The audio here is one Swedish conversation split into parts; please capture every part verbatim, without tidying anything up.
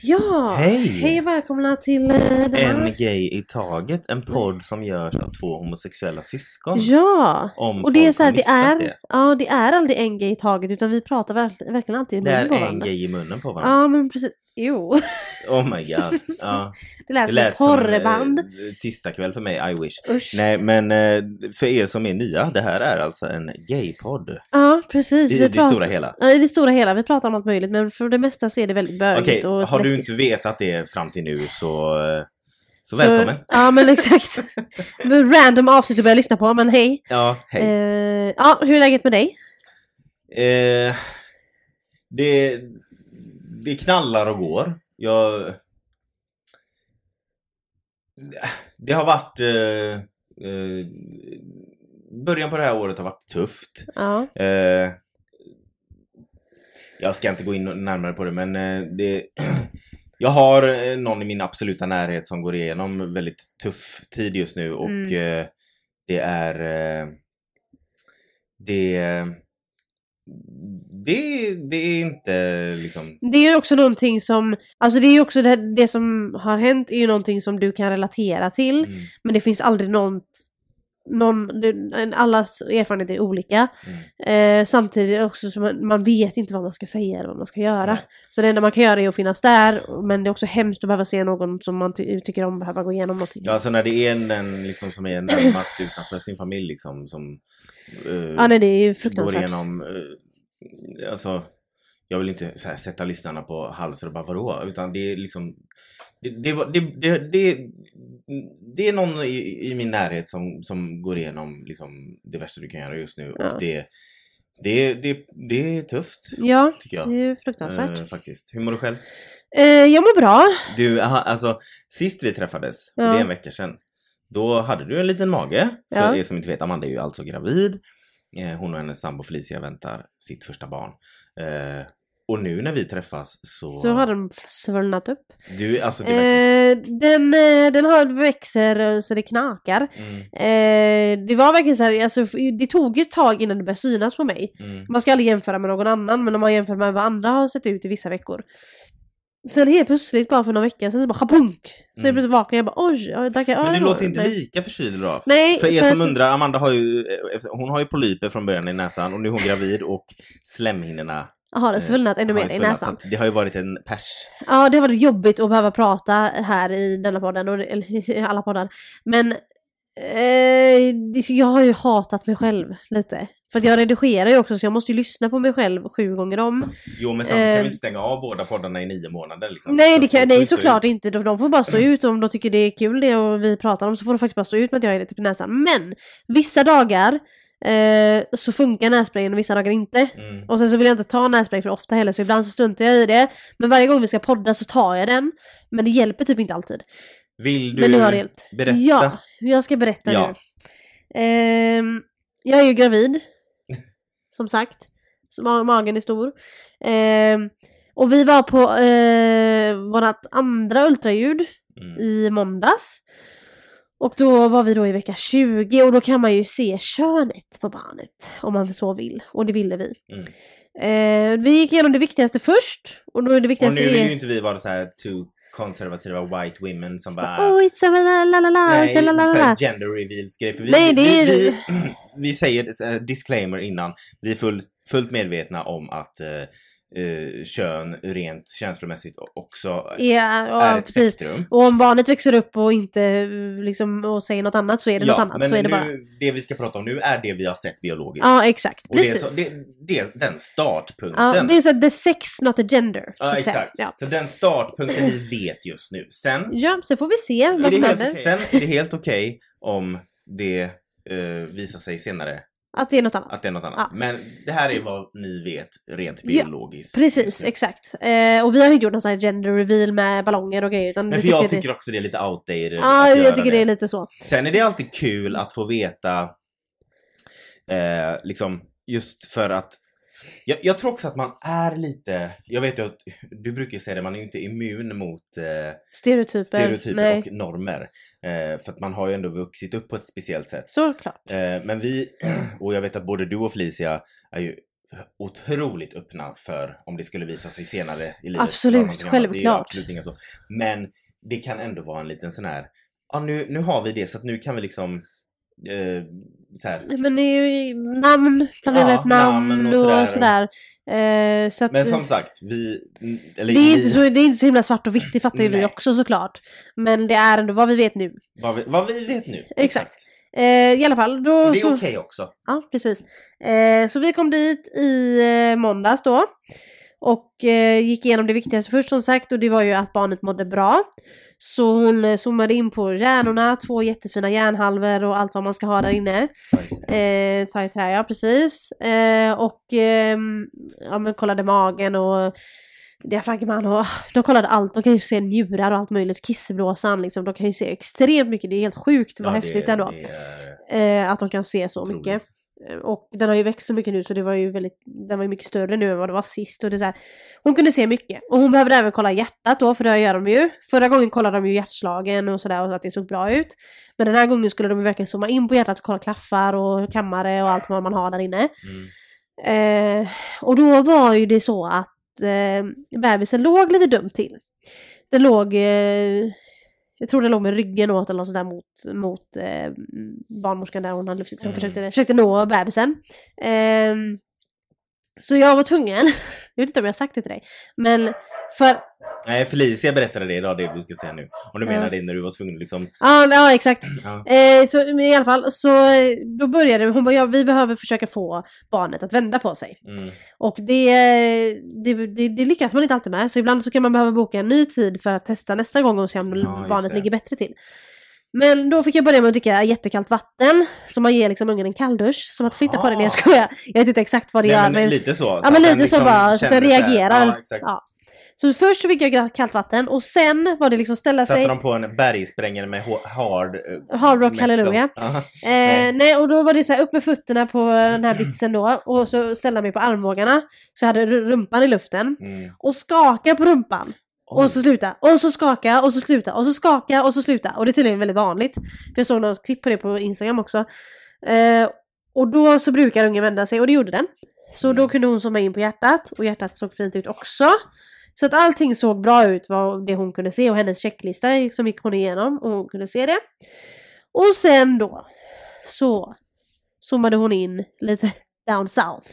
Ja, hej! Hej välkomna till uh, En gay i taget, en podd som görs av två homosexuella syskon. Ja, om och det är så här, det är, det. ja, det är aldrig en gay i taget utan vi pratar verkl- verkligen alltid i Det munnen på är en varandra. gay i munnen på varandra. Ja, men precis. Jo. Oh my god. Ja. Det lät, Det lät som som ett porrband. en eh, tisdagkväll för mig, I wish. Usch. Nej, men eh, för er som är nya, det här är alltså en gaypodd. Ja, precis. I vi det pratar, stora hela. Ja, i det stora hela. Vi pratar om allt möjligt, men för det mesta så är det väldigt bögigt. Okej, och har du lesbiskt. inte vetat det fram till nu så, eh, så välkommen. Så, ja, men exakt. Random avsnitt att börja lyssna på, men hej. Ja, hej. Eh, ja, hur är läget med dig? Eh, det, det knallar och går. Jag... Det har varit... Eh, eh, början på det här året har varit tufft. Ja. Eh, jag ska inte gå in närmare på det, men eh, det... Jag har någon i min absoluta närhet som går igenom väldigt tuff tid just nu och Mm. eh, det är... Eh, det... Det, det är inte liksom... Det är ju också någonting som, alltså det är ju också det, det som har hänt är ju någonting som du kan relatera till. Mm, Men det finns aldrig något, någon, det, allas erfarenhet är olika. mm. Eh, samtidigt också så man, man vet inte vad man ska säga eller vad man ska göra. Nej. Så det enda man kan göra är att finnas där. Men det är också hemskt att behöva se någon som man ty- tycker om behöva gå igenom någonting. Ja, alltså när det är den liksom som är närmast utanför sin familj liksom som eh, Ja, nej, det är ju går fruktansvärt. igenom eh, alltså jag vill inte så här, sätta lyssnarna på halsen och bara vadå, utan det är liksom det, det, var- det, det, det, det är någon i, i min närhet som, som går igenom liksom det värsta du kan göra just nu Ja. och det, det, det, det är tufft Ja, tycker jag. det är ju fruktansvärt. Eh, faktiskt. Hur mår du själv? Eh, jag mår bra. Du, aha, alltså sist vi träffades, Ja. det är en vecka sedan, då hade du en liten mage. För Ja. er som inte vet, Amanda är ju alltså gravid. Eh, hon och hennes sambo Felicia väntar sitt första barn. Eh, och nu när vi träffas så... Så har den svullnat upp. Du, alltså det verkar... Eh, den, eh, den har växer så det knakar. Mm, Eh, det var verkligen så här, alltså, det tog ett tag innan det började synas på mig. mm. Man ska aldrig jämföra med någon annan, men om man jämför med vad andra har sett ut i vissa veckor. Sen helt plötsligt, bara för några veckor sen så bara habunk. Så Mm. jag blev vaken, jag bara oj, jag tackar. Ja, Men det du var- låter inte nej. lika förkyld då. Nej, För er för som att- undrar, Amanda har ju, hon har ju polyper från början i näsan och nu är hon gravid och slemhinnorna Jaha, det svullnat ännu har mer ju i svullnat, så näsan. att det har ju varit en pers. Ja, det har varit jobbigt att behöva prata här i denna podden, och, eller i alla poddar. Men eh, det- jag har ju hatat mig själv lite. För att jag redigerar ju också, så jag måste ju lyssna på mig själv sju gånger om. Jo, men sen kan Eh, vi inte stänga av båda poddarna i nio månader liksom. Nej, Så det att kan, folk får nej ju stå såklart ut. inte. De, de får bara stå ut om de tycker det är kul det och vi pratar om, så får de faktiskt bara stå ut med att jag är lite på näsan. Men vissa dagar eh, så funkar nässprayen och vissa dagar inte. Mm. Och sen så vill jag inte ta nässpray för ofta heller, så ibland så struntar jag i det. Men varje gång vi ska podda så tar jag den. Men det hjälper typ inte alltid. Vill du Men nu har det hjälpt. berätta? Ja, jag ska berätta Ja. nu. Ehm, jag är ju gravid. Som sagt. Så ma- magen är stor. Ehm, och vi var på eh, vårat andra ultraljud Mm. i måndags. Och då var vi då i vecka tjugo och då kan man ju se könet på barnet om man så vill. Och det ville vi. Mm. Eh, vi gick igenom det viktigaste först. Och då är det Och viktigaste nu vill är... ju inte vi vara så här two konservativa white women som bara... Oh, it's a la la la la, Nej, it's a la la så la. här gender reveals grej. För vi, Nej, det vi, är- vi, vi säger så här, disclaimer innan. Vi är full, fullt medvetna om att eh, eh, kön rent känslomässigt också Ja, är ja ett precis. spektrum. Och om barnet växer upp och inte eh, liksom, och säger något annat så är det något annat. men Så är det nu, bara... det vi ska prata om nu är det vi har sett biologiskt. Ja, exakt. och det är, Precis. så, det, det är den startpunkten. Ja, det är så the sex, not the gender. Så Ja, att säga. exakt. Ja. Så den startpunkten ni vet just nu. Sen, ja, så får vi se är vad som det, händer. helt, sen är det helt okej om det eh, visar sig senare Att det är något annat. att det är något annat. Ja. Men det här är vad ni vet rent Ja, biologiskt. Precis, exakt. Eh, och vi har ju inte gjort någon sån här gender reveal med ballonger och grejer. Utan Men vi för jag det... tycker också det är lite outdated Ja, att göra jag tycker det är lite så. Sen är det alltid kul att få veta eh, liksom just för att jag, jag tror också att man är lite, jag vet ju att du brukar säga det, man är ju inte immun mot eh, Stereotyper. stereotyper Nej. och normer. Eh, för att man har ju ändå vuxit upp på ett speciellt sätt. Såklart. Eh, men vi, och jag vet att både du och Felicia är ju otroligt öppna för om det skulle visa sig senare i livet. Absolut, självklart. Det är absolut inga så. Men det kan ändå vara en liten sån här, ja nu, nu har vi det så att nu kan vi liksom eh, så här. Men det är ju namn, planera Ja, ett namn, namn och och sådär. sådär. Eh, så att, Men som sagt, vi... Eller det, är vi, inte så, det är inte så himla svart och vitt, det fattar ju vi Nej. också såklart. Men det är ändå vad vi vet nu. vad, vi, vad vi vet nu. Exakt. Eh, I alla fall. Då, Och det är så, okej också. Ja, precis. Eh, så vi kom dit i eh, måndags då. Och eh, gick igenom det viktigaste först som sagt. Och det var ju att barnet mådde bra. Så hon eh, zoomade in på hjärnorna. Två jättefina hjärnhalvor och allt vad man ska ha där inne. Eh, ta i trä, ja precis. Eh, och eh, ja, men kollade magen och diafragman och de kollade allt. De kan ju se njurar och allt möjligt. Kisseblåsan liksom. De kan ju se extremt mycket. Det är helt sjukt vad Ja, häftigt det, ändå. det är Eh, att de kan se så otroligt. mycket. Och den har ju växt så mycket nu så det var ju väldigt, den var ju mycket större nu än vad det var sist. Och det är så här, hon kunde se mycket. Och hon behövde även kolla hjärtat då, för det gör de ju. Förra gången kollade de ju hjärtslagen och sådär och så att det såg bra ut. Men den här gången skulle de ju verkligen zooma in på hjärtat och kolla klaffar och kammare och allt vad man har där inne. Mm. Eh, och då var ju det så att eh, bebisen låg lite dumt till. Den låg... Eh, Jag tror det låg med ryggen åt eller något sådär mot, mot eh, barnmorskan där hon hade liksom Mm. försökte, försökte nå bebisen. Eh, så jag var tvungen, jag vet inte om jag har sagt det till dig, men för... Nej, Felicia berättade det idag, det du ska säga nu. Om du Ja. menar det när du var tvungen liksom... Ja, ja exakt. Ja. Eh, så men i alla fall, så eh, då började hon bara, ja, vi behöver försöka få barnet att vända på sig. Mm. Och det, det, det, det lyckas man inte alltid med. Så ibland så kan man behöva boka en ny tid för att testa nästa gång och se om Ja, just barnet det. ligger bättre till. Men då fick jag börja med att dricka jättekallt vatten. Så man ger liksom ungen en kalldusch. Som att flytta på den, jag skojar. Jag vet inte exakt vad det Nej, gör. men, Men, lite så. ja så men att lite den liksom så bara, så att den känner så här. reagerar. Ja, exakt. Ja. Så först så fick jag kallt vatten och sen var det liksom ställa Satte sig... de på en bergsprängare med ho- hard... eh, Hard rock metal. hallelujah. Aha. Eh, Nej. nej, och då var det så här upp med fötterna på den här britsen då. Och så ställde jag mig på armbågarna. Så jag hade r- rumpan i luften. Mm. Och skaka på rumpan. Oj. Och så sluta. Och så skaka. Och så sluta. Och så skaka. Och så sluta. Och det är tydligen väldigt vanligt. För jag såg något klipp på det på Instagram också. Eh, och då så brukar ungen vända sig. Och det gjorde den. Så Mm. då kunde hon zooma in på hjärtat. Och hjärtat såg fint ut också. Så att allting såg bra ut vad det hon kunde se. Och hennes checklista som gick hon igenom. Och hon kunde se det. Och sen då. Så zoomade hon in lite down south.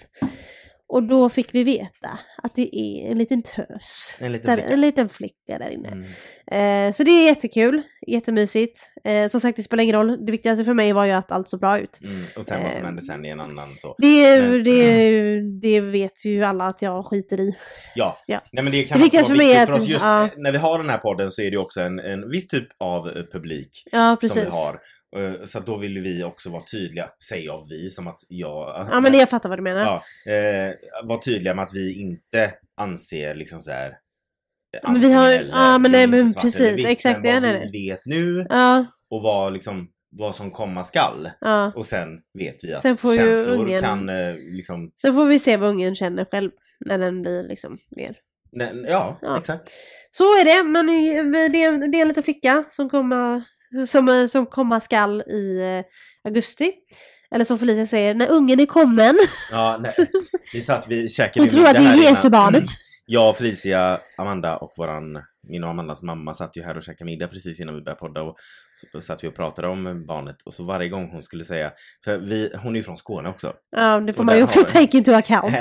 Och då fick vi veta att det är en liten tös. En liten Där, flicka. en liten flicka där inne. Mm. Eh, så det är jättekul. Jättemysigt. Eh, som sagt, det spelar ingen roll. Det viktigaste för mig var ju att allt såg bra ut. Mm. Och sen vad som Eh, hände sen i en annan så. Det, Men- det, det vet ju alla att jag skiter i. Ja. Ja. Nej, men det kan Det också viktigaste vara för mig är viktigt för att- oss. Just ja. eh, när vi har den här podden så är det också en, en viss typ av eh, publik Ja, som precis. vi har. Eh, Så att då vill vi också vara tydliga. Säger jag vi som att jag... Ja, men jag fattar vad du menar. Ja, eh, vara tydliga med att vi inte anser liksom så här. eh, Men vi har- antingen eller, ja, men det är nej, inte men svart precis, eller vitt, exakt, men ja, vad nej, vi vet nu Ja, och vad liksom vad som komma skall. ja. Och sen vet vi att Sen får ju känslor ungen- kan eh, liksom... Så får vi se vad ungen känner själv. När den blir liksom mer. Nej, ja, Ja. exakt. Så är det, men det är, det är en liten flicka som kommer, som, som komma skall i eh, augusti. Eller som Felicia säger, när ungen är kommen. Ja, nej. Vi satt, vi käkade Hon ju tror att det middag här är innan. Jesu barnet. Jag, Felicia, Amanda och våran, min och Amandas mamma satt ju här och käkade middag precis innan vi började podda och så satt vi och pratade om barnet och så varje gång hon skulle säga, för vi, hon är ju från Skåne också. Ja, det får Och man där ju också har vi- take into account.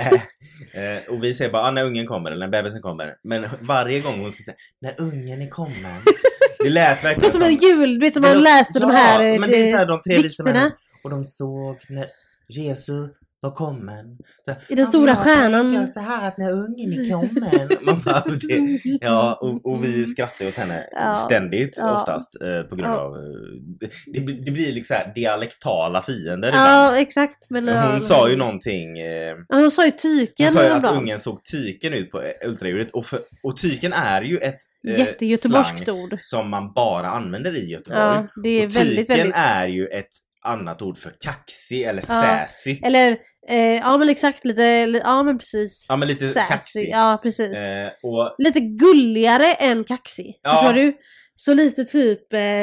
eh, och vi säger bara, ah, när ungen kommer eller när bebisen kommer. Men varje gång hon skulle säga, när ungen är kommen. Det lät Det är verkligen som en jul, du vet som Det man låter- läste de ja, här men det är så här, de tre vise dikterna. männen. Och de såg när Jesus var kommen. Så här, I den stora "Ja, jag stjärnan." tänker så här att när ungen är kommen. Man bara, det, ja, och, och vi skrattar åt henne Ja. ständigt Ja. oftast. Eh, på grund Ja. av... Eh, det, det, blir- det blir liksom så här dialektala fiender ibland. Ja, exakt. Men, Hon sa ju någonting... Eh, Ja, hon sa ju tyken. hon sa ju att häromdagen. ungen såg tyken ut på eh, ultraljudet. Och, för, och tyken är ju ett eh, Jättegöteborgskt slang ord. som man bara använder i Göteborg. Ja, det är och väldigt, tyken väldigt... är ju ett annat ord för kaxig eller Ja. sassy. Eller, eh, ja men exakt lite, li- ja men precis. Ja, men lite Sassy, kaxig. ja precis. Eh, och Lite gulligare än kaxig. Ja. Förstår du? Så lite typ, eh,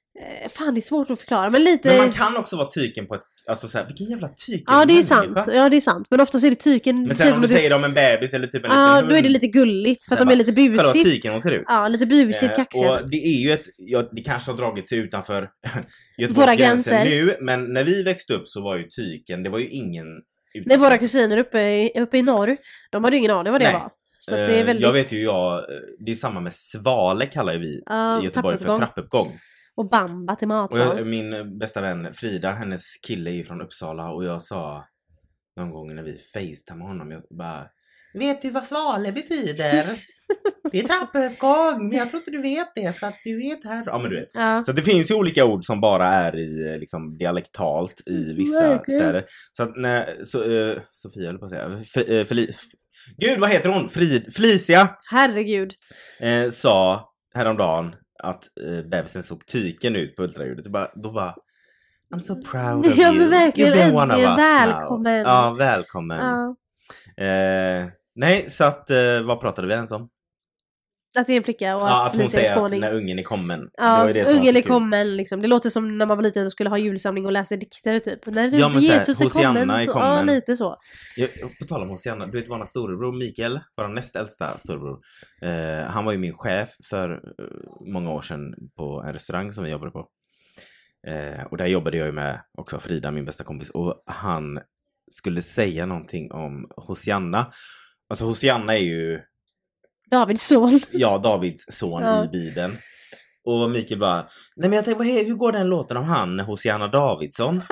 Eh, fan, det är svårt att förklara. Men lite... Men man kan också vara tyken på ett... Alltså såhär, vilken jävla tyken. Ja, det är sant. Ja, det är sant. Men oftast är det tyken... Men sen om du det... säger om en bebis eller typ en ja, liten hund. då är det lite gulligt. För att sen de är lite busigt. Kolla vad tyken hon ser ut. Ja, lite busigt, eh, kaxiga. Och det är ju ett... Ja, det kanske har dragit sig utanför våra gränser nu. Men när vi växte upp så var ju tyken... Det var ju ingen... Utanför. Nej, våra kusiner uppe i, uppe i norr. De hade ju ingen aning vad det Nej. var. Så att det är väldigt... Jag vet ju, jag... Det är samma med svale kallar vi uh, i Göteborg för trappuppgång. Och bamba till matsal. Och jag, min bästa vän Frida, hennes kille är från Uppsala. Och jag sa någon gång när vi facetimade honom, jag bara... Vet du vad svale betyder? Det är trappuppgång. Men jag tror inte du vet det för att du vet här. Ja, men du vet. Ja. Så det finns ju olika ord som bara är i liksom dialektalt i vissa Verkligen. städer. Så att när så, uh, Sofia eller på att säga. F, uh, Feli, Gud, vad heter hon? Frid, Felicia. Herregud. Eh, sa häromdagen att eh, bebisen såg tyken ut på ultraljudet. Då bara, då bara I'm so proud of Ja, you. men verkligen. You've been one of us Välkommen. now. Ja, välkommen. Ja. Eh, nej, så att eh, vad pratade vi ens om? Att det är en flicka och Ja, att, att hon Felicia är säger att skåning. när ungen är kommen. Det Ja, var ju det som var ungen så är kul. kommen liksom. Det låter som när man var liten och skulle ha julsamling och läsa dikter typ. När Ja, men så här, Jesus är Hosianna kommen. är Så, kommen. ja, lite så. Jag, på tal om Hosianna, du vet vår storebror Mikael, vår näst äldsta storebror. Eh, han var ju min chef för uh, många år sedan på en restaurang som vi jobbade på. Eh, och där jobbade jag ju med också Frida, min bästa kompis. Och han skulle säga någonting om Hosianna. Alltså Hosianna är ju... Davids son. Ja, Davids son Ja. i Bibeln. Och Mikael bara... Nej men jag tänkte, vad, hur går den låten om han, Hosianna Davidsson?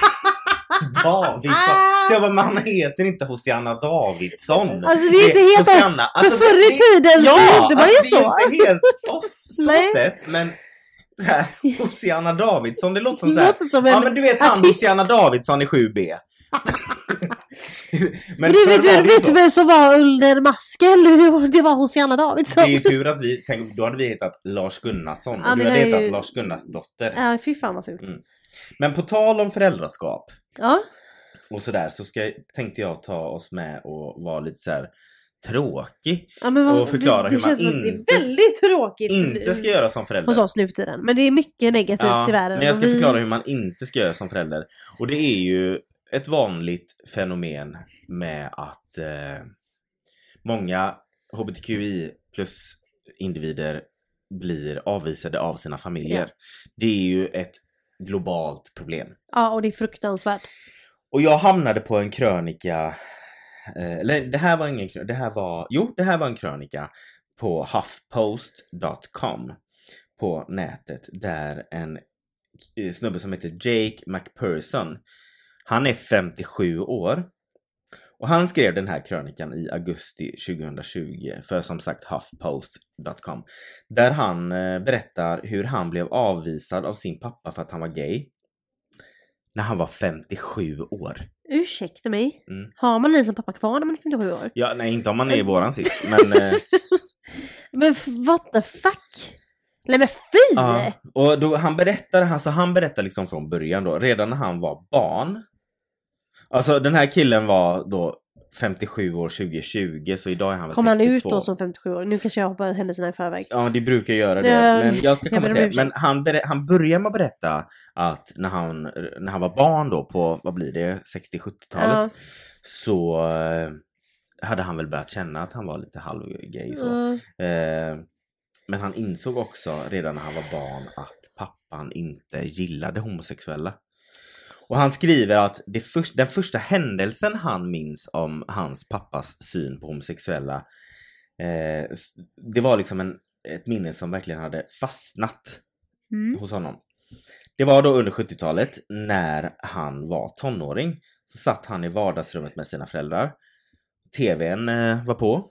Davidsson. Så jag bara, men han heter inte Hosianna Davidsson. Alltså det är inte helt Hosianna. off. Alltså, För förr i det- tiden så Ja, gjorde man alltså, ju så. det är inte helt off så Nej. sätt. Men det här, Hosianna Davidsson, det låter som så Det här. låter som en Ja, men du vet han artist. Hosianna Davidsson i sju B. Men du förr vet, var du det ju vet så. vem som var under masken? Det var, det var Hosianna Davidsson. Det är ju tur att vi, tänk, då hade vi hetat Lars Gunnarsson. Ja, och du det hade var hetat ju- Lars Gunnars dotter. Ja, fy fan vad fult. Mm. Men på tal om föräldraskap Ja. och sådär, så ska, tänkte jag ta oss med och vara lite så här tråkig. Ja, men vad, Och förklara det, hur det man känns som att inte- det är väldigt tråkigt Inte ska göra som förälder. hos oss nu för tiden. Men det är mycket negativt Ja, i världen. men jag ska och vi... förklara hur man inte ska göra som förälder. Och det är ju ett vanligt fenomen med att eh, många H B T Q I plus individer blir avvisade av sina familjer. Ja. Det är ju ett globalt problem. Ja, och det är fruktansvärt. Och jag hamnade på en krönika, eh, eller det här var ingen krönika, det här var, jo det här var en krönika på huffpost dot com på nätet där en eh, snubbe som heter Jake McPherson, han är femtiosju år och han skrev den här krönikan i augusti tjugohundratjugo för som sagt huffpost dot com där han eh, berättar hur han blev avvisad av sin pappa för att han var gay när han var femtiosju år. Ursäkta mig. Mm. Har man ni som pappa kvar när man är femtiosju år? Ja, nej, inte om man är i våran sits, men... Eh, Men f- what the fuck? Nej men fy! ja. Och då, han berättar, alltså han berättar liksom från början då, redan när han var barn. Alltså den här killen var då femtiosju år tjugohundratjugo, så idag är han väl Kom han sextiotvå. ut då som femtiosju år? Nu kanske jag hoppar händelserna i förväg. Ja, det brukar göra det. Ja, Men jag ska jag komma ber om till det. ursäkt. Men han, ber- han börjar med att berätta att när han, när han var barn då på, vad blir det, sextio-sjuttiotalet. Ja. Så eh, hade han väl börjat känna att han var lite halvgay så. Mm. Eh, men han insåg också redan när han var barn att pappan inte gillade homosexuella. Och han skriver att det för, den första händelsen han minns om hans pappas syn på homosexuella, eh, s- det var liksom en, ett minne som verkligen hade fastnat Mm. hos honom. Det var då under sjuttiotalet när han var tonåring. Så satt han i vardagsrummet med sina föräldrar. T V:n eh, var på.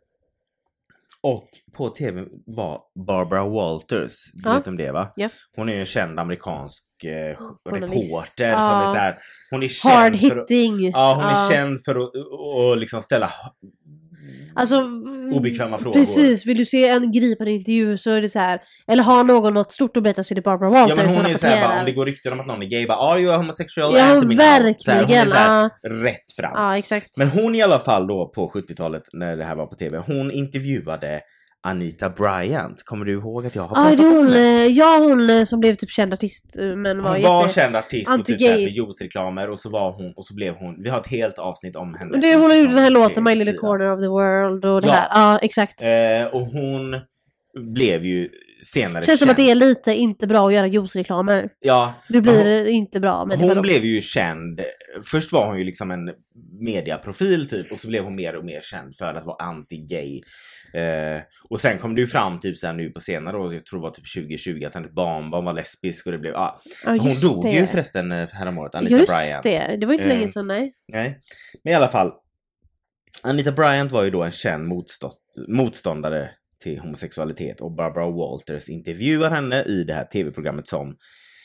Och på tv var Barbara Walters. Du Ja. vet om det va? Ja. Hon är en känd amerikansk eh, Journalist. reporter Ja. som är så här. Hon är känd Hard för att, hitting. ja, hon är Ja. känd för att och, och liksom ställa Alltså, obekväma frågor. Precis, vill du se en gripande intervju så är det så här. Eller har någon något stort att berätta så är det Barbara Walters Ja, men hon som är så här, bara, rapporterar. om det går rykten om att någon är gay, bara, are you a homosexual? Ja, Answer me now. Så här, hon är verkligen, så här, ja. rätt fram. Ja, exakt. Men hon i alla fall då på sjuttiotalet när det här var på tv, hon intervjuade Anita Bryant. Kommer du ihåg att jag har ah, pratat det om hon, henne? Ja, hon som blev typ känd artist. Men var hon var jätte... känd artist och typ anti-gay. för juicereklamer. Och så var hon, och så blev hon, vi har ett helt avsnitt om henne. Det, hon gjorde den här tre, låten My Little fyra. Corner of the World och det Ja. här. Ja, exakt. Eh, och hon blev ju senare Känns som känd. att det är lite inte bra att göra juicereklamer. Ja, Det blir hon, inte bra. Men hon det blev ju känd. Först var hon ju liksom en mediaprofil typ. Och så blev hon mer och mer känd för att vara anti-gay. Eh, och sen kom det ju fram typ så här nu på senare år, jag tror det var typ tjugo tjugo, att hennes barnbarn var lesbisk och det blev, ah. ja, Hon dog det. ju förresten häromåret, Anita just Bryant. det, det var inte Eh, länge sedan, nej. Nej, men i alla fall, Anita Bryant var ju då en känd motstå- motståndare till homosexualitet och Barbara Walters intervjuar henne i det här tv-programmet som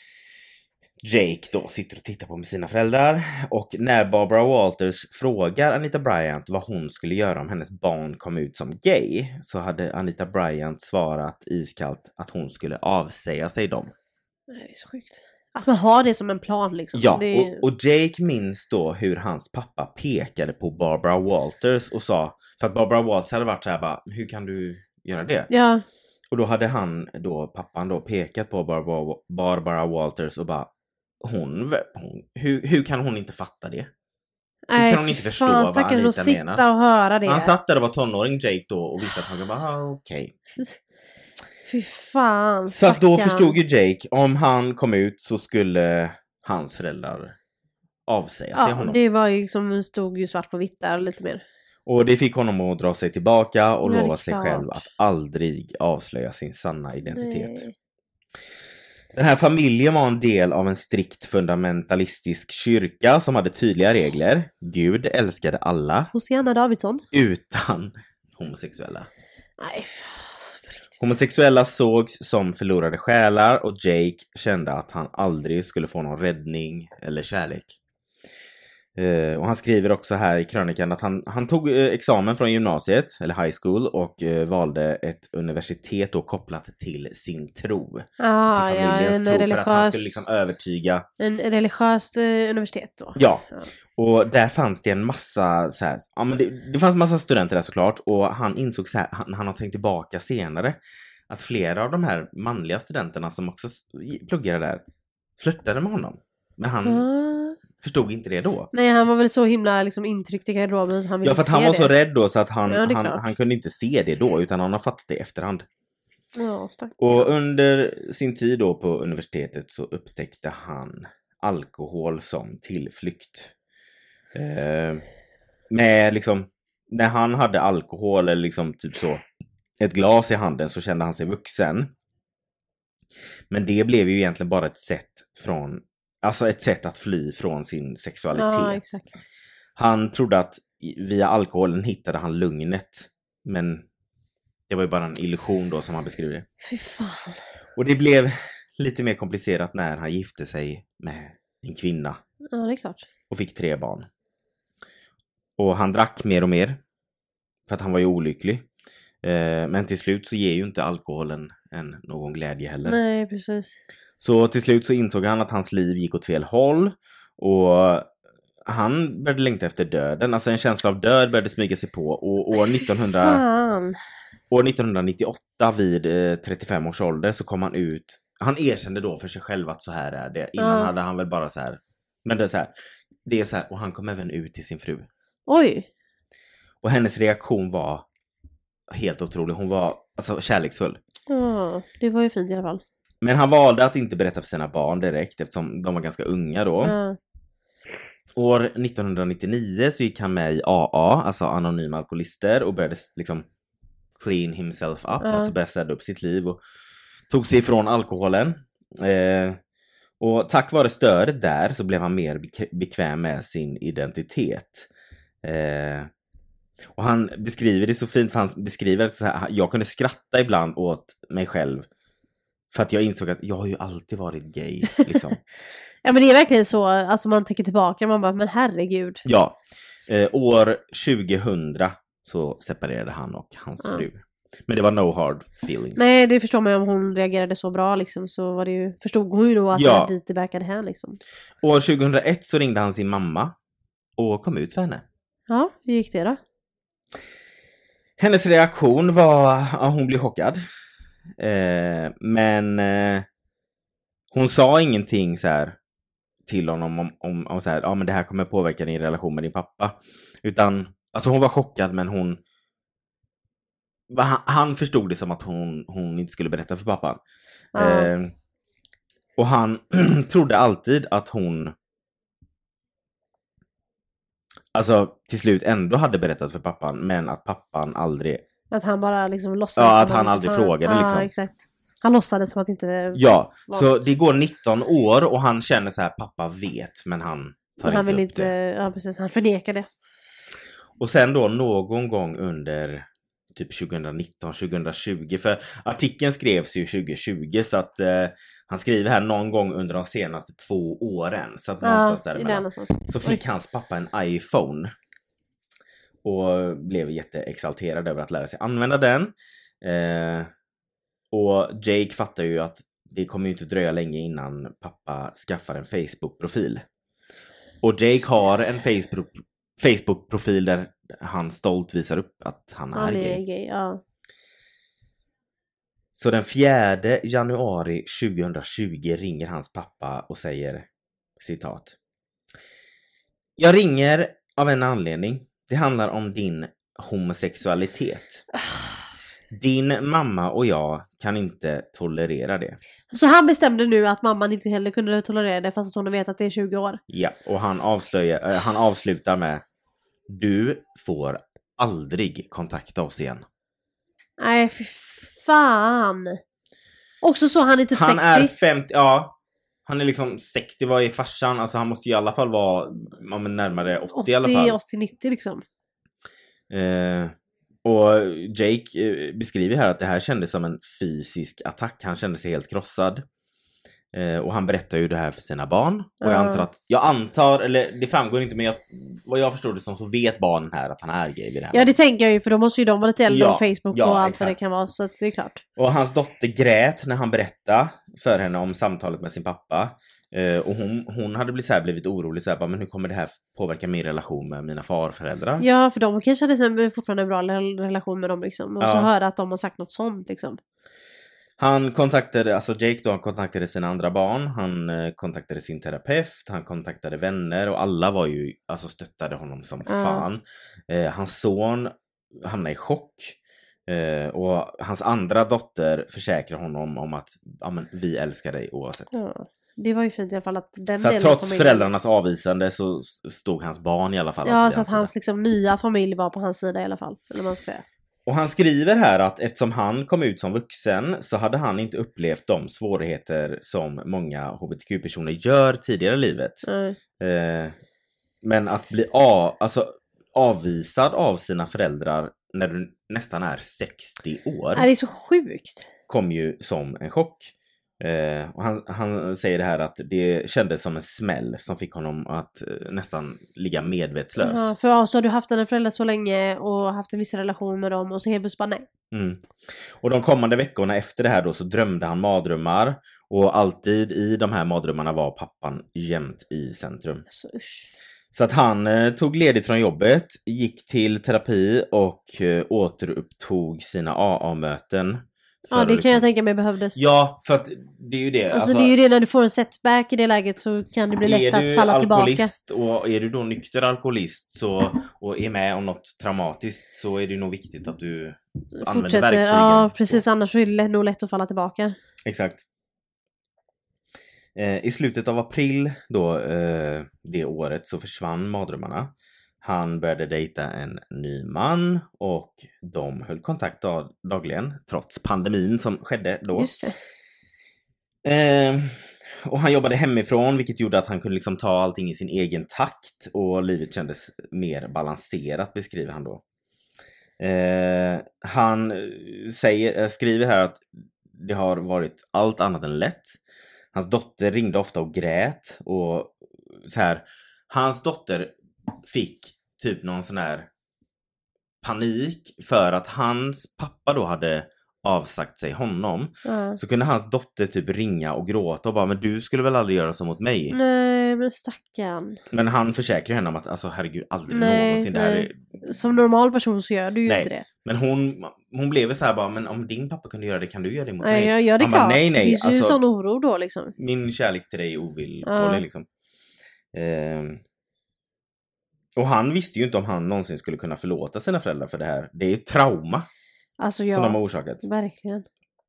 Jake då sitter och tittar på med sina föräldrar. Och när Barbara Walters frågar Anita Bryant vad hon skulle göra om hennes barn kom ut som gay, så hade Anita Bryant svarat iskallt att hon skulle avsäga sig dem. Nej, det är så sjukt. Att man har det som en plan liksom. Ja, det är... och, och Jake minns då hur hans pappa pekade på Barbara Walters och sa, för att Barbara Walters hade varit så här bara, hur kan du göra det? Ja. Och då hade han då, pappan då, pekat på Barbara, Barbara Walters och bara, hon, hon hur, hur kan hon inte fatta det? Hur Nej, kan hon inte förstå fan, vad stackars Anita att sitta menar? och höra det. Han satt där och var tonåring, Jake då, och visste att han kunde bara, ah, okej. Okay. Fy fan, Så att då stackarn. förstod ju Jake, om han kom ut så skulle hans föräldrar avsäga sig Ja, honom. det var ju liksom, stod ju svart på vitt där lite mer. Och det fick honom att dra sig tillbaka och Ja, det är lova sig klart. själv att aldrig avslöja sin sanna identitet. Nej. Den här familjen var en del av en strikt fundamentalistisk kyrka som hade tydliga regler. Gud älskade alla Hosianna Davidsson? utan homosexuella. Nej, alltså, på riktigt. Homosexuella sågs som förlorade själar och Jake kände att han aldrig skulle få någon räddning eller kärlek. Uh, och han skriver också här i krönikan att han, han tog uh, examen från gymnasiet, eller high school, och uh, valde ett universitet då kopplat till sin tro. Ah, till ja, familjens en tro, religiös, för att han skulle liksom övertyga. En religiöst uh, universitet då. Ja, ja, och där fanns det en massa så här, ja, men det, det fanns en massa studenter där såklart, och han insåg så här, han, han har tänkt tillbaka senare, att flera av de här manliga studenterna som också pluggade där flörtade med honom. Men han ah. förstod inte det då. Nej, han var väl så himla liksom intryckt i garderoben så han ville Ja, för att inte han se var det. så rädd då så att han, Ja, det är han, klart. han kunde inte se det då, utan han har fattat det i efterhand. Ja, stack. Och under sin tid då på universitetet så upptäckte han alkohol som tillflykt. Eh, med liksom, när han hade alkohol eller liksom typ så ett glas i handen så kände han sig vuxen. Men det blev ju egentligen bara ett sätt från, alltså ett sätt att fly från sin sexualitet. Ja, exakt. Han trodde att via alkoholen hittade han lugnet, men det var ju bara en illusion då som han beskriver det. Fy fan. Och det blev lite mer komplicerat när han gifte sig med en kvinna Ja, det är klart. och fick tre barn. Och han drack mer och mer för att han var ju olycklig. Eh, men till slut så ger ju inte alkoholen en någon glädje heller. Nej, precis. Så till slut så insåg han att hans liv gick åt fel håll och han började längta efter döden. Alltså en känsla av död började smyga sig på. Och år, nittonhundra, Fan. år nittonhundranittioåtta vid eh, trettiofem års ålder så kom han ut. Han erkände då för sig själv att så här är det. Innan Ja. hade han väl bara så här. Men det är så här. Det är så här, och han kom även ut till sin fru. Oj. Och hennes reaktion var helt otrolig. Hon var alltså kärleksfull. Ja, det var ju fint i alla fall. Men han valde att inte berätta för sina barn direkt eftersom de var ganska unga då. Ja. År nittonhundranittionio så gick han med i A A, alltså Anonyma Alkoholister, och började liksom clean himself up, Ja. alltså började städa upp sitt liv och tog sig ifrån alkoholen. Eh, och tack vare stödet där så blev han mer bek- bekväm med sin identitet. Eh, och han beskriver det så fint, för han beskriver så här, jag kunde skratta ibland åt mig själv för att jag insåg att jag har ju alltid varit gay liksom. Ja, men det är verkligen så, alltså man tänker tillbaka, man bara, men herregud. Ja, eh, år tjugohundra så separerade han och hans Ja. fru. Men det var no hard feelings. Nej, det förstår man ju, om hon reagerade så bra liksom, så var det ju, förstod hon ju då att Ja. det var dit det verkade här liksom. År tjugohundraett så ringde han sin mamma och kom ut för henne. Ja, hur gick det då? Hennes reaktion var att hon blev chockad. Eh, men eh, hon sa ingenting så här till honom om, om, om så här, ja men det här kommer påverka din relation med din pappa. Utan, alltså hon var chockad, men hon han, han förstod det som att hon, hon inte skulle berätta för pappan. Ja. Eh, och han trodde alltid att hon alltså till slut ändå hade berättat för pappan, men att pappan aldrig... Att han bara liksom låtsades. Ja, att som han att aldrig fan... frågade ja, liksom. Exakt. Han låtsades som att inte... Ja, var... så det går nitton år och han känner så här, pappa vet, men han tar men han inte vill upp inte... det. Ja, precis. Han förnekar det. Och sen då någon gång under typ tjugonitton tjugohundratjugo, för artikeln skrevs ju tjugohundratjugo, så att eh, han skriver här någon gång under de senaste två åren, så att någonstans ja, däremellan. någonstans. Så fick hans pappa en iPhone och blev jätteexalterad över att lära sig använda den. Eh, och Jake fattar ju att det kommer ju inte dröja länge innan pappa skaffar en Facebook-profil. Och Jake har en Facebook Facebook-profil där han stolt visar upp att han är, Han är gay. gay. Ja. Så den fjärde januari tjugohundratjugo ringer hans pappa och säger, citat: jag ringer av en anledning. Det handlar om din homosexualitet. Din mamma och jag kan inte tolerera det. Så han bestämde nu att mamman inte heller kunde tolerera det, fast att hon vet att det är tjugo år. Ja, och han, avslöjar, äh, han avslutar med: du får aldrig kontakta oss igen. Nej, fy fan. Också så han är typ han sextio. Han är femtio, ja. Han är liksom sextio, vad är farsan? Alltså han måste ju i alla fall vara ja, men närmare åttio, åttio i alla fall. åttio nittio liksom. Eh, och Jake eh, beskriver här att det här kändes som en fysisk attack. Han kände sig helt krossad. Eh, och han berättar ju det här för sina barn. Och jag Mm. antar att, jag antar, eller det framgår inte, men jag, vad jag förstår det som så vet barnen här att han är gay vid det här. Ja, det tänker jag ju, för då måste ju de vara lite äldre Ja, och Facebook ja, och allt exakt. vad det kan vara, så att det är klart. Och hans dotter grät när han berättade för henne om samtalet med sin pappa. Eh, och hon, hon hade blivit, så här, blivit orolig, så här, bara, men hur kommer det här påverka min relation med mina farföräldrar? Ja, för de kanske hade sen fortfarande en bra relation med dem liksom. Och Ja. så höra att de har sagt något sånt liksom. Han kontaktade, alltså Jake då, han kontaktade sina andra barn, han eh, kontaktade sin terapeut, han kontaktade vänner och alla var ju, alltså stöttade honom som Mm. fan. Eh, hans son hamnade i chock. Eh, och hans andra dotter försäkrar honom om att ja, men, vi älskar dig oavsett. Ja. Det var ju fint i alla fall att den Så att delen av trots familjen... föräldrarnas avvisande så stod hans barn i alla fall. Ja, alltid så att vid hans hans liksom nya familj var på hans sida i alla fall. Eller vad man ska säga. Och han skriver här att eftersom han kom ut som vuxen så hade han inte upplevt de svårigheter som många hbtq-personer gör tidigare i livet. Mm. Eh, men att bli av, alltså, avvisad av sina föräldrar när du nästan är sextio år Ja, det är så sjukt. kom ju som en chock. Eh, och han, han säger det här att det kändes som en smäll som fick honom att eh, nästan ligga medvetslös. Ja, för ja, så har du haft en förälder så länge och haft en viss relation med dem och så helt plötsligt bara nej. Mm. Och de kommande veckorna efter det här då så drömde han mardrömmar. Och alltid i de här mardrömmarna var pappan jämt i centrum. Så usch. Så att han eh, tog ledigt från jobbet, gick till terapi och eh, återupptog sina A A-möten. Ja, det att kan liksom- jag tänka mig behövdes. Ja, för att det är ju det. Alltså, det är ju det, när du får en setback i det läget så kan det bli lätt är du att falla tillbaka. alkoholist och är du då nykter alkoholist så, och är med om något traumatiskt så är det nog viktigt att du använder Fortsätter, verktygen. ja precis, annars är det nog lätt att falla tillbaka. Exakt. Eh, I slutet av april då, eh, det året så försvann mardrömmarna. Han började dejta en ny man och de höll kontakt dag- dagligen trots pandemin som skedde då. Just det. Eh, och han jobbade hemifrån vilket gjorde att han kunde liksom ta allting i sin egen takt och livet kändes mer balanserat, beskriver han då. Eh, han säger, skriver här att det har varit allt annat än lätt. Hans dotter ringde ofta och grät och så här, hans dotter fick typ någon sån här panik för att hans pappa då hade avsagt sig honom. Ja. Så kunde hans dotter typ ringa och gråta och bara, men du skulle väl aldrig göra så mot mig? Nej, men stackarn. Men han försäkrar henne om att alltså herregud, aldrig Nej, någonsin. Det här nej. är... Som normal person så gör du ju Nej. inte det. Men hon, hon blev så här bara, men om din pappa kunde göra det, kan du göra det mot Nej, mig? jag gör det Han klart. bara, nej, nej, Det finns ju alltså- sån oro då liksom. Min kärlek till dig är ovillkorlig Ja. liksom. Ehm. Och han visste ju inte om han någonsin skulle kunna förlåta sina föräldrar för det här. Det är ett trauma Alltså som de har ja, orsakat. verkligen.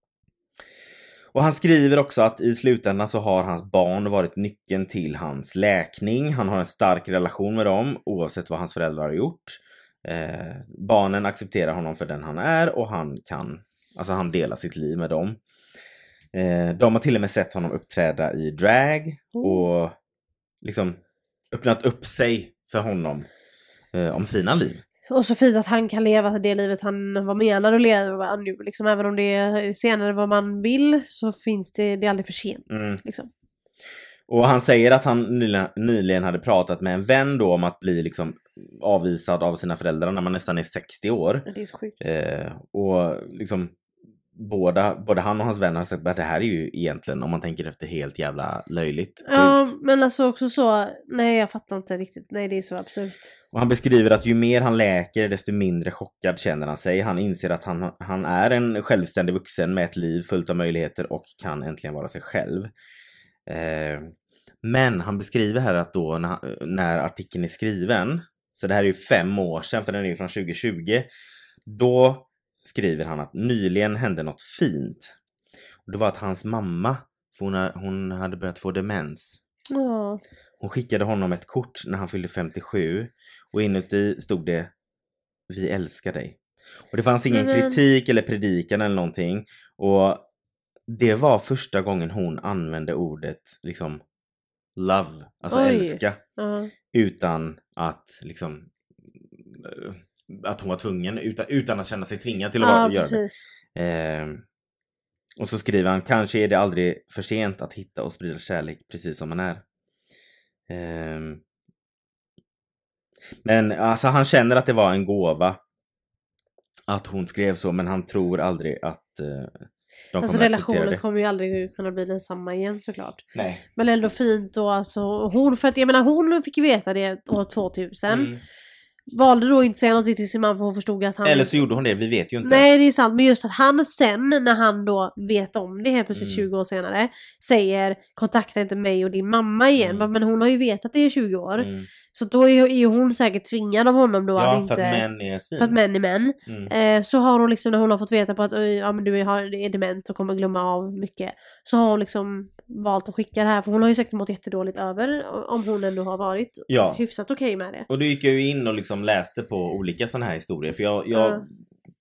Och han skriver också att i slutändan så har hans barn varit nyckeln till hans läkning. Han har en stark relation med dem oavsett vad hans föräldrar har gjort. Eh, barnen accepterar honom för den han är och han kan, alltså han delar sitt liv med dem. Eh, de har till och med sett honom uppträda i drag och liksom öppnat upp sig för honom eh, om sina liv. Och så fint att han kan leva det livet han var menad att leva nu. Liksom, även om det är senare vad man vill så finns det, det är aldrig för sent. Mm. Liksom. Och han säger att han nyligen, nyligen hade pratat med en vän då om att bli liksom avvisad av sina föräldrar när man nästan är sextio år. Det är så sjukt. Eh, och liksom båda, både han och hans vänner har sagt att det här är ju egentligen, om man tänker efter, helt jävla löjligt. Ja, Sjukt. men alltså också så, nej jag fattar inte riktigt. Nej, det är så absurt. Och han beskriver att ju mer han läker desto mindre chockad känner han sig. Han inser att han, han är en självständig vuxen med ett liv fullt av möjligheter och kan äntligen vara sig själv. Eh, men han beskriver här att då när, när artikeln är skriven, så det här är ju fem år sedan för den är ju från tjugo tjugo, då skriver han att nyligen hände något fint. Och det var att hans mamma, för hon, har, hon hade börjat få demens. Ja. Hon skickade honom ett kort när han fyllde femtiosju och inuti stod det: vi älskar dig. Och det fanns ingen Men- kritik eller predikan eller någonting. Och det var första gången hon använde ordet liksom love, alltså Oj. älska, Ja. utan att liksom eh, att hon var tvungen, utan, utan att känna sig tvingad till att Ja, vara- göra det. precis. Eh, och så skriver han: kanske är det aldrig för sent att hitta och sprida kärlek precis som man är. Eh, men alltså han känner att det var en gåva att hon skrev så, men han tror aldrig att eh, de Alltså kommer att acceptera relationen det. kommer ju aldrig kunna bli densamma igen såklart. Nej. Men ändå fint då alltså. Hon, för att jag menar hon fick ju veta det år tvåtusen. Mm. Valde då inte säga någonting till sin man för hon förstod att han... Eller så gjorde hon det, vi vet ju inte. Nej, det är sant. Men just att han sen, när han då vet om det helt plötsligt Mm. tjugo år senare, säger kontakta inte mig och din mamma igen. Mm. Men hon har ju vetat det i tjugo år. Mm. Så då är ju- är ju hon säkert tvingad av honom då Ja, att inte... för att män är svin. för att män är män. Mm. Eh, så har hon liksom, när hon har fått veta på att "Oj, ja, men du har, är dement och kommer glömma av mycket. Så har hon liksom valt att skicka det här. För hon har ju säkert mått jättedåligt över om hon ändå har varit Ja. hyfsat okej med det. Och då gick jag ju in och liksom läste på olika sådana här historier. För jag, jag, Ja.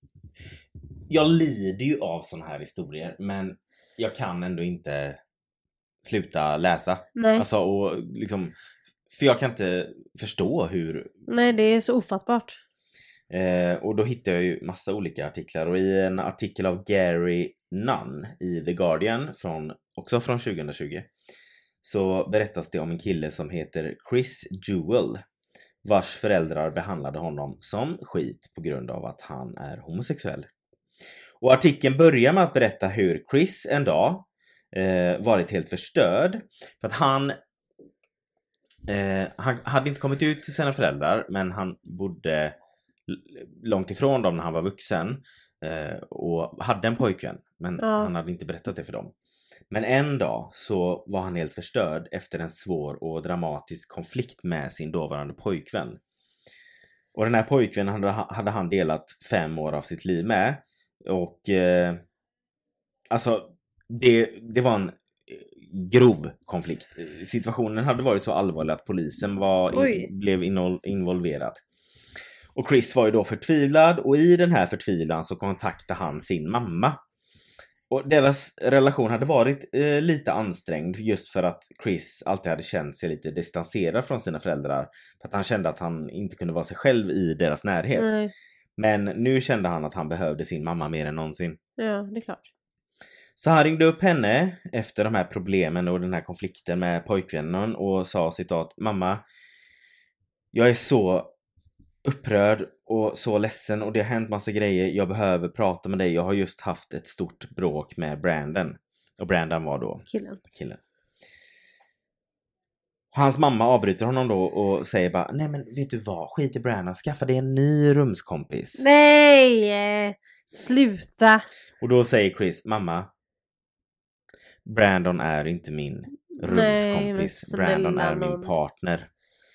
jag lider ju av sådana här historier. Men jag kan ändå inte sluta läsa. Nej, Alltså, och liksom, för jag kan inte förstå hur... nej, det är så ofattbart. Eh, och då hittade jag ju massa olika artiklar. Och i en artikel av Gary Nunn i The Guardian, från, också från tjugo tjugo, så berättas det om en kille som heter Chris Jewell, vars föräldrar behandlade honom som skit på grund av att han är homosexuell. Och artikeln börjar med att berätta hur Chris en dag eh, varit helt förstörd. För att han, eh, han hade inte kommit ut till sina föräldrar, men han bodde l- långt ifrån dem när han var vuxen. Eh, och hade en pojkvän, men Ja. han hade inte berättat det för dem. Men en dag så var han helt förstörd efter en svår och dramatisk konflikt med sin dåvarande pojkvän. Och den här pojkvännen hade, hade han delat fem år av sitt liv med. Och eh, alltså det, det var en grov konflikt. Situationen hade varit så allvarlig att polisen var Oj. in, blev invol- involverad. Och Chris var ju då förtvivlad, och i den här förtvivlan så kontaktade han sin mamma. Och deras relation hade varit eh, lite ansträngd just för att Chris alltid hade känt sig lite distanserad från sina föräldrar. För att han kände att han inte kunde vara sig själv i deras närhet. Nej, Men nu kände han att han behövde sin mamma mer än någonsin. ja, det är klart. Så han ringde upp henne efter de här problemen och den här konflikten med pojkvännen och sa citat: mamma, jag är så upprörd och så ledsen och det har hänt massa grejer. Jag behöver prata med dig. Jag har just haft ett stort bråk med Brandon. Och Brandon var då Killen. killen. Hans mamma avbryter honom då och säger bara, nej men vet du vad, skit i Brandon, skaffa dig en ny rumskompis. Nej, sluta. Och då säger Chris, mamma, Brandon är inte min rumskompis. Nej, Brandon är någon. min partner.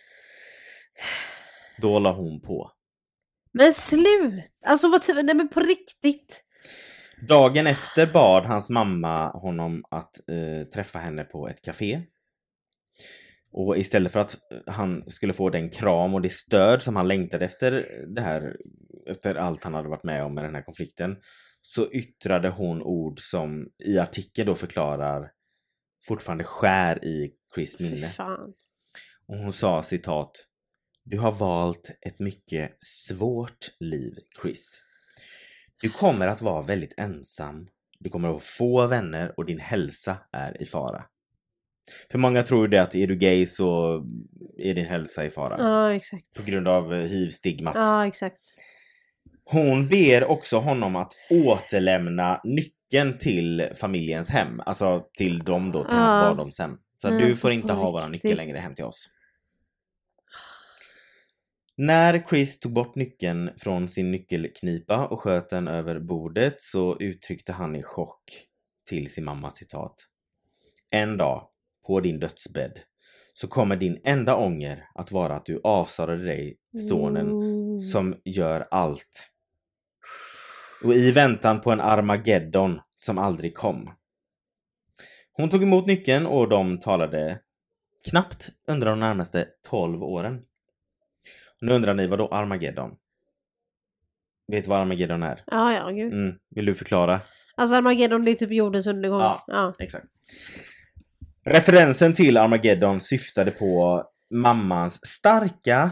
Då la hon på. Men slut. Alltså vad, nej men på riktigt. Dagen efter bad hans mamma honom att eh, träffa henne på ett café. Och istället för att han skulle få den kram och det stöd som han längtade efter det här, efter allt han hade varit med om med den här konflikten, så yttrade hon ord som i artikeln då förklarar fortfarande skär i Chris minne. Fan. Och hon sa citat: du har valt ett mycket svårt liv, Chris. Du kommer att vara väldigt ensam. Du kommer att ha få vänner och din hälsa är i fara. För många tror det att är du gay så är din hälsa i fara. Ja, exakt. På grund av hiv-stigmat. Ja, exakt. Hon ber också honom att återlämna nyckeln till familjens hem. Alltså till dem då, till Ja. hans barndomshem. Så att Men du alltså, får inte på ha våran riktigt. nyckel längre hem till oss. När Chris tog bort nyckeln från sin nyckelknipa och sköt den över bordet så uttryckte han i chock till sin mamma citat: en dag på din dödsbädd så kommer din enda ånger att vara att du avsade dig sonen Mm. som gör allt. Och i väntan på en Armageddon som aldrig kom. Hon tog emot nyckeln och de talade knappt under de närmaste tolv åren. Nu undrar ni, vad då Armageddon? Vet du vad Armageddon är? Ja, ja, gud. Mm. Vill du förklara? Alltså Armageddon, det är typ jordens undergång. Ja. Ja. Exakt. Referensen till Armageddon syftade på mammans starka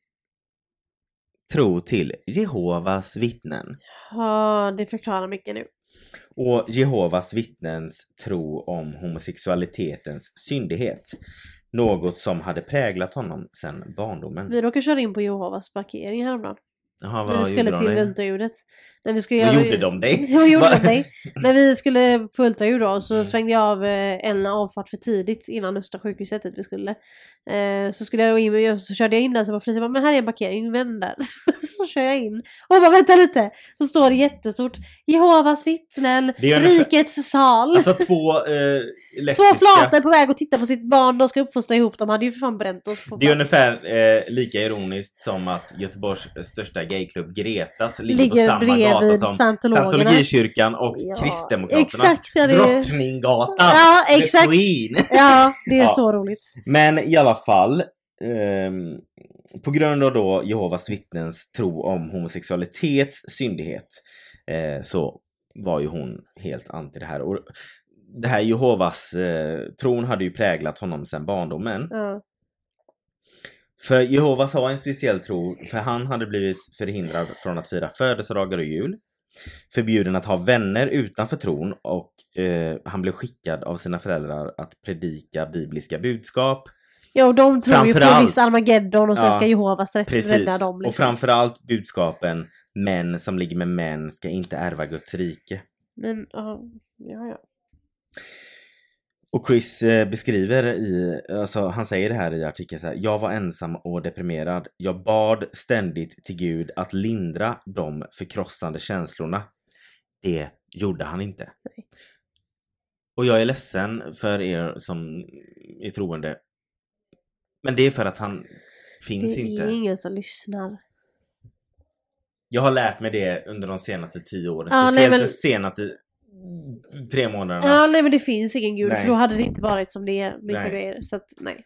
tro till Jehovas vittnen. Ja, det förklarar mycket nu. Och Jehovas vittnens tro om homosexualitetens syndighet. Något som hade präglat honom sedan barndomen. Vi råkade köra in på Jehovas parkering häromdagen. Jaha, När vi vad skulle gjorde till de? ultraljudet. När vi skulle Vad göra... gjorde de dig? Vad gjorde Va? de dig? När vi skulle på ultraljud då så Mm. svängde jag av eh, en avfart för tidigt innan Östra sjukhuset dit vi skulle. Eh, så skulle jag in och så körde jag in där så var Felicia bara, men här är en parkering, vänd där. Så kör jag in. Och bara vänta lite. Så står det jättestort: Jehovas vittnen, Det är ungefär- rikets sal. Alltså två eh, Två lesbiska... flator på väg att titta på sitt barn, de ska uppfostra ihop, de hade ju för fan bränt oss på Det är plats. ungefär eh, lika ironiskt som att Göteborgs största gayklubb Gretas ligger, Ligger på samma bredvid gata som Scientologerna. Scientologikyrkan och Ja, Kristdemokraterna. exakt, ja, det är- Drottninggatan. Ja, The exakt. Queen. Ja, det är Ja. så roligt. Men i alla fall, ehm, på grund av då Jehovas vittnens tro om homosexualitets syndighet eh, så var ju hon helt anti det här. Och det här Jehovas eh, tron hade ju präglat honom sedan barndomen. Ja. För Jehovas har en speciell tro, för han hade blivit förhindrad från att fira födelsedagar och jul. Förbjuden att ha vänner utanför tron och eh, han blev skickad av sina föräldrar att predika bibliska budskap. Ja, och de tror ju på Framförallt- viss Armageddon och sen Ja, ska Jehovas rätt Precis, rädda dem. och Liksom. framförallt budskapen: män som ligger med män ska inte ärva Guds rike. Men, ja, ja, ja. Och Chris eh, beskriver i, alltså han säger det här i artikeln så här: jag var ensam och deprimerad. Jag bad ständigt till Gud att lindra de förkrossande känslorna. Det gjorde han inte. Nej. Och jag är ledsen för er som är troende. Men det är för att han finns Det är inte. ingen som lyssnar. Jag har lärt mig det under de senaste tio åren. Ja, nej, Speciellt men- de senaste tre månaderna. Ja, nej men det finns ingen gud, Nej. för då hade det inte varit som det är, vissa Nej. grejer. Så att, nej.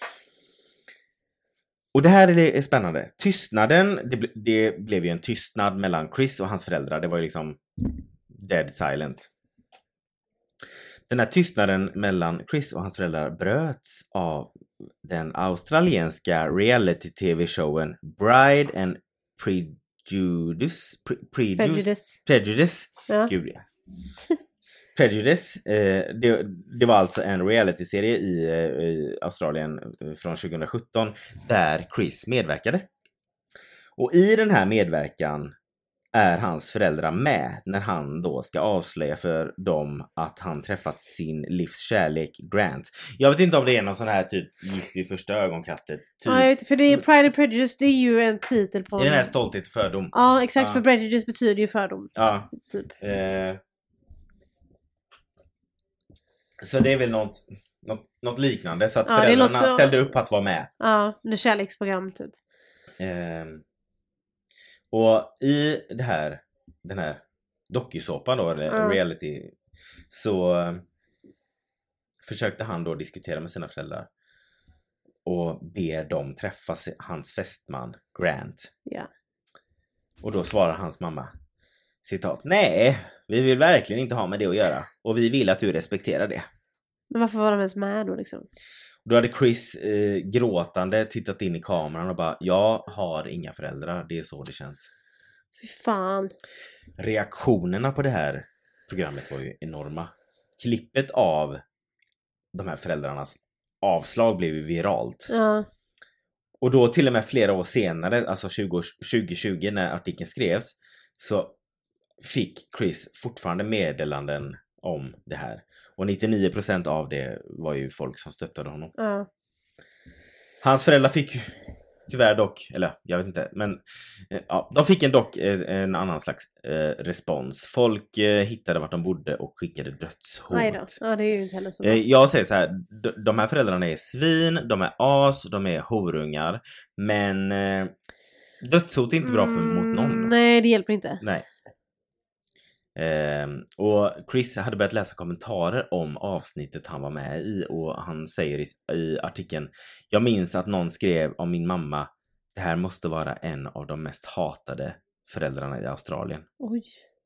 Och det här är, är spännande. Tystnaden, det, ble- det blev ju en tystnad mellan Chris och hans föräldrar. Det var ju liksom dead silent. Den här tystnaden mellan Chris och hans föräldrar bröts av den australienska reality-tv-showen Bride and Prejudice. Pre- Prejudice. Prejudice. Prejudice. Ja. Gud ja. Prejudice, eh, det, det var alltså en realityserie i, eh, i Australien eh, från tjugo sjutton där Chris medverkade. Och i den här medverkan är hans föräldrar med när han då ska avslöja för dem att han träffat sin livs kärlek Grant. Jag vet inte om det är någon sån här typ gift vid första ögonkastet. Typ. Ja, jag vet, för det är Pride and Prejudice, det är ju en titel på... Det är den här stolthet och fördom. Ja, exakt, ja. för Prejudice betyder ju fördom. Ja. Typ. Eh, så det är väl något, något, något liknande så att Ja, föräldrarna något... ställde upp att vara med. Ja, det är kärleksprogram typ. Eh, och i det här, den här dokusåpan då, eller Ja. reality, så eh, försökte han då diskutera med sina föräldrar och ber dem träffa se- hans fästman Grant. Ja. Och då svarar hans mamma, citat, nej, vi vill verkligen inte ha med det att göra och vi vill att du respekterar det. Men varför var de ens med då liksom? Då hade Chris eh, gråtande tittat in i kameran och bara, jag har inga föräldrar, det är så det känns. Fy fan. Reaktionerna på det här programmet var ju enorma. Klippet av de här föräldrarnas avslag blev ju viralt. Ja. Och då till och med flera år senare, alltså tjugo tjugo när artikeln skrevs, så fick Chris fortfarande meddelanden om det här. Och nittionio procent av det var ju folk som stöttade honom. Ja. Hans föräldrar fick ju tyvärr dock, eller jag vet inte, men ja, de fick en dock en annan slags eh, respons. Folk eh, hittade vart de bodde och skickade dödshot. Nej då. Ja, det är ju inte heller så. Eh, jag säger så här, de, de här föräldrarna är svin, de är as, de är horungar, men eh, dödshot är inte bra för, mot någon. Mm, nej, det hjälper inte. Nej. Eh, och Chris hade börjat läsa kommentarer om avsnittet han var med i och han säger i, i artikeln, jag minns att någon skrev om min mamma, det här måste vara en av de mest hatade föräldrarna i Australien. Oj.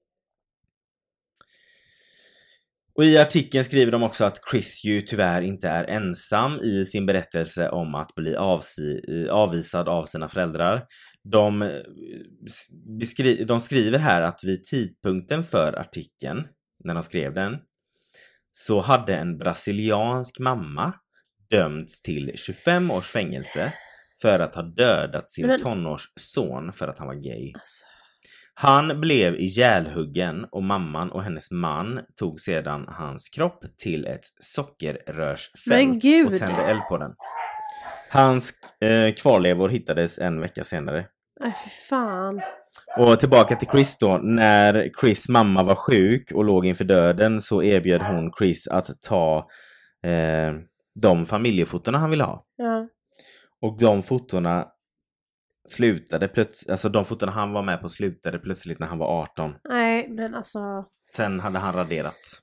Och i artikeln skriver de också att Chris ju tyvärr inte är ensam i sin berättelse om att bli avsi- avvisad av sina föräldrar. De, beskri- de skriver här att vid tidpunkten för artikeln, när de skrev den, så hade en brasiliansk mamma dömts till tjugofem års fängelse för att ha dödat sin Men... tonårsson för att han var gay. Alltså. Han blev ihjälhuggen och mamman och hennes man tog sedan hans kropp till ett sockerrörsfält och tände eld på den. Hans eh, kvarlevor hittades en vecka senare. Nej, för fan. Och tillbaka till Chris då. När Chris mamma var sjuk och låg inför döden så erbjöd hon Chris att ta eh, de familjefotorna han ville ha. Ja. Och de fotorna slutade plötsligt, alltså de fotorna han var med på slutade plötsligt när han var arton. Nej, men alltså... Sen hade han raderats.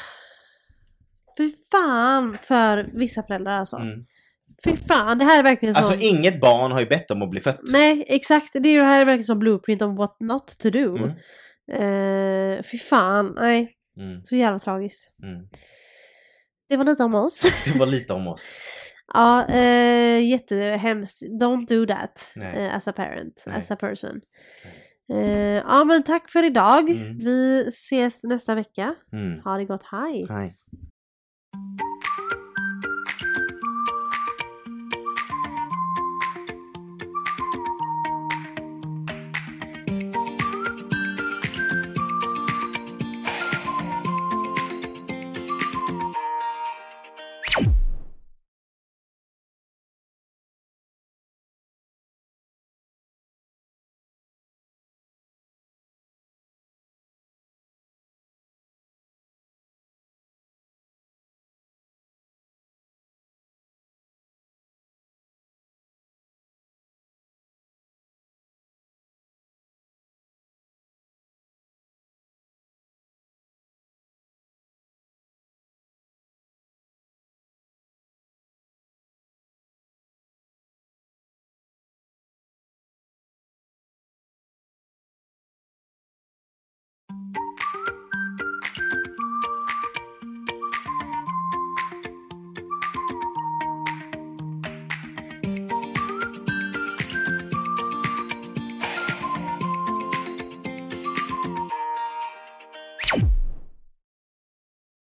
Fy fan för vissa föräldrar alltså. Mm. Fy fan, det här är verkligen som... Alltså inget barn har ju bett om att bli fött. Nej, exakt. Det är ju det här är verkligen som blueprint om what not to do. Mm. Eh, fy fan, nej. Mm. Så jävla tragiskt. Mm. Det var lite om oss. Det var lite om oss. Ja, eh, jättehemskt. Don't do that eh, as a parent, Nej. as a person. Eh, ja, men tack för idag. Mm. Vi ses nästa vecka. Mm. Ha det gott, hej. Hej.